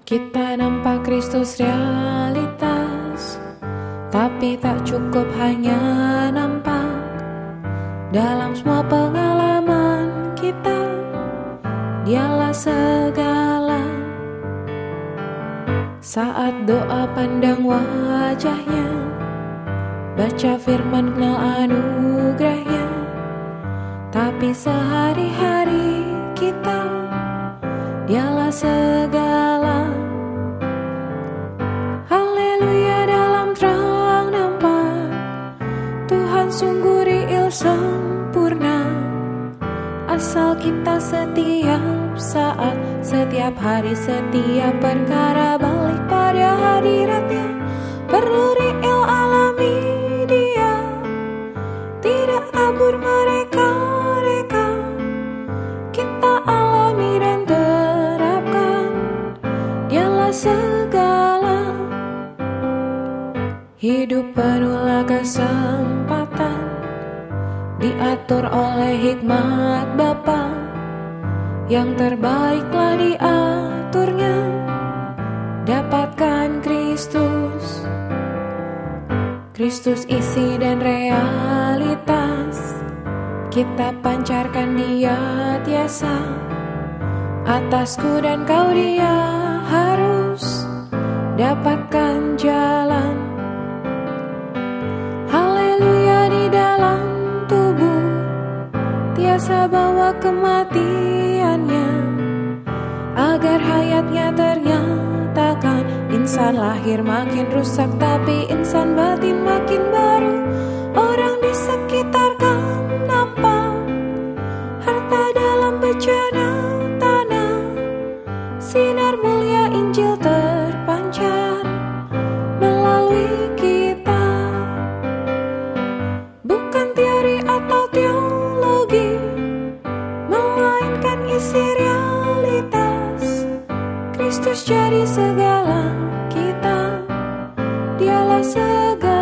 Kita nampak Kristus realitas, tapi tak cukup hanya nampak. Dalam semua pengalaman kita, Dialah segala. Saat doa pandang wajahnya, baca firman kenal anugerahnya. Tapi sehari-hari kita, Dialah segala. Haleluya, dalam terang nampak Tuhan sungguh real sempurna. Asal kita setiap saat, setiap hari, setiap perkara balik pada hadiratnya. Perlu real alami Dia, tidak kabur mereka-reka. Kita alami dan terapkan, Dialah segala. Hidup penuhlah kesempatan, diatur oleh hikmat Bapa. Yang terbaiklah diaturnya, dapatkan Kristus. Kristus isi dan realitas, kita pancarkan Dia tiasa. Atasku dan kau Dia harus dapatkan jalan. Haleluya, di dalam tubuh tiasa bawa kematiannya, agar hayatnya ternyatakan. Insan lahir makin rusak, tapi insan batin makin baru. Orang di sekitar kan nampak harta dalam bejana tanah. Sinar mulia Injil terpancar melalui kita. Bukan teori atau teologi, melainkan isi realitas. Kristus jadi segala kita, Dialah segala.